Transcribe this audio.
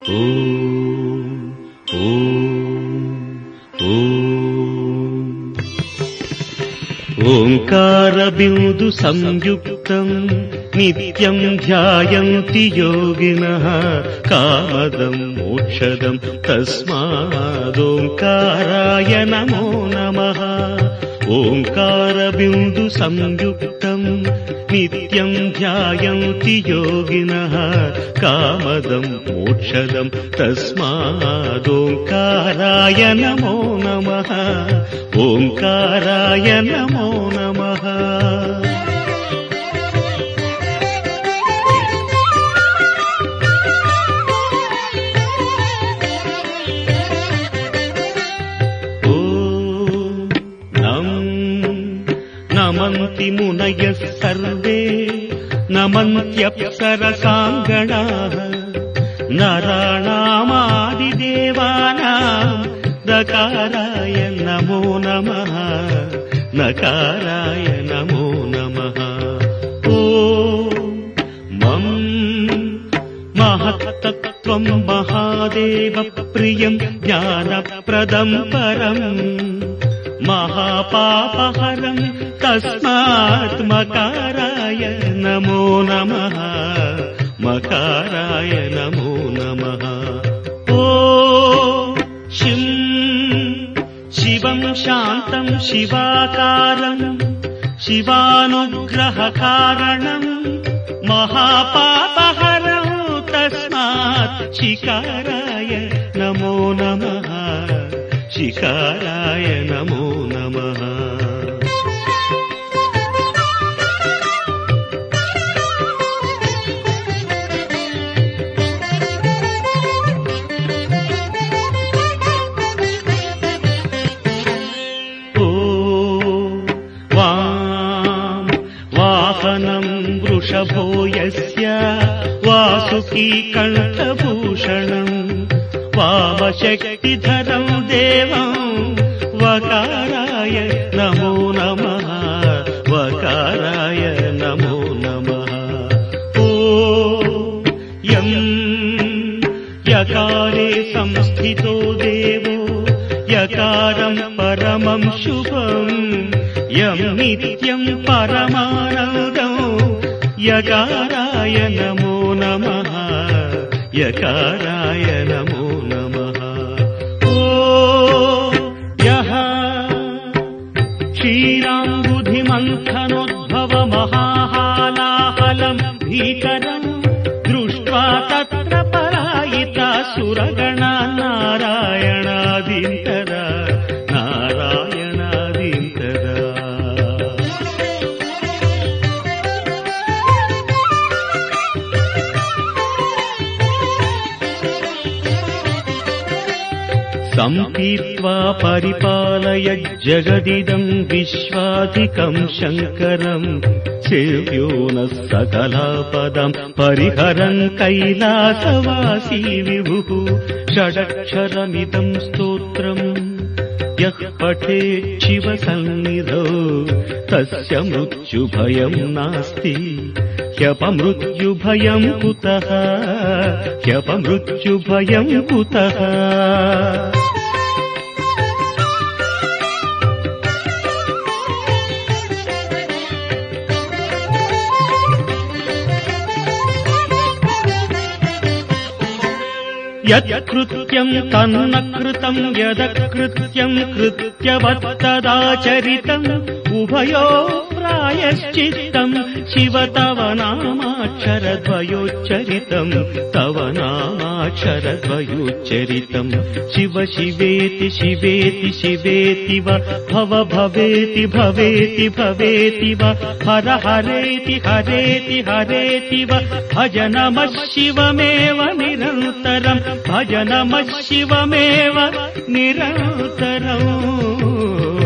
ఓంకార బిందు సంయుక్తం నిత్యం ధ్యాయంతి యోగినః కామదం మోక్షదం తస్మాదోంకారాయ నమో నమః. ఓంకార బిందు సంయుక్తం నిత్యం ధ్యాయంతి యోగినః కామదం మోక్షదం తస్మాదోంకారాయ నమో నమః. ఓంకారాయ నమో నమః. నమంతి మునయః సర్వే నమంత్యప్సరసాంగణాః నరాణామాదిదేవానాం నకారాయ నమో నమః. నకారాయ నమో నమః. ఓం మం మహత్తత్వం మహాదేవ ప్రియం జ్ఞానప్రదం పరం మహాపాపహరం తస్మాత్ మకారాయ నమో నమః. మకారాయ నమో నమః. ఓం శిం శివం శాంతం శివాకారం శివానుగ్రహకారణం మహాపాపహరం తస్మాత్ శికారాయ నమో నమః. శికారాయ నమో నమః. వాహనం వృషభో యస్య వాసుకీ కంఠభూషణం వామశక్తిధరం దేవం వకారాయ నమో నమః. వకారాయ నమో నమః. ఓం యం యకారే సంస్థితో దేవో యకారం పరమం శుభం యం నిత్యం పరమానందం యకారాయ నమో నమః. యకారాయ నమో నమః. ఓం యః క్షీరాంబుధిమంథనోద్భవ మహాహాలాహలం భీకరం దృష్ట్వా తత్ర పరాయితా సురగణా నారాయణాదింతరా నారాయణాదింతరా. సంపీత్వా పరిపాలయ జగదిదం విశ్వాధికం శంకరం సేవ్యో నః సకలాపదం పరిహరన్ కైలాసవాసీ విభుః. షడక్షరమిదం స్తోత్రం యః పఠేత్ శివ సన్నిధౌ తస్య మృత్యుభయం నాస్తి. హ్యపమృత్యుభయం కుతః హ్యపమృత్యుభయం కుతః. యత్కృత్యం తన్న కృతం యదకృత్యం కృత్యవత్తదాచరితం ఉభయో ప్రాయశ్చిత్తం శివ తవ నామాక్షరద్వయోచ్చరితం తవ నామాక్షరద్వయోచ్చరితం. శివ శివేతి శివేతి శివేతి వ భవ భవేతి భవేతి భవేతి వ హర హరేతి హరేతి హరేతి వ భజ నమః శివమేవ నిరంతరం భజ నమః శివమేవ నిరంతరం.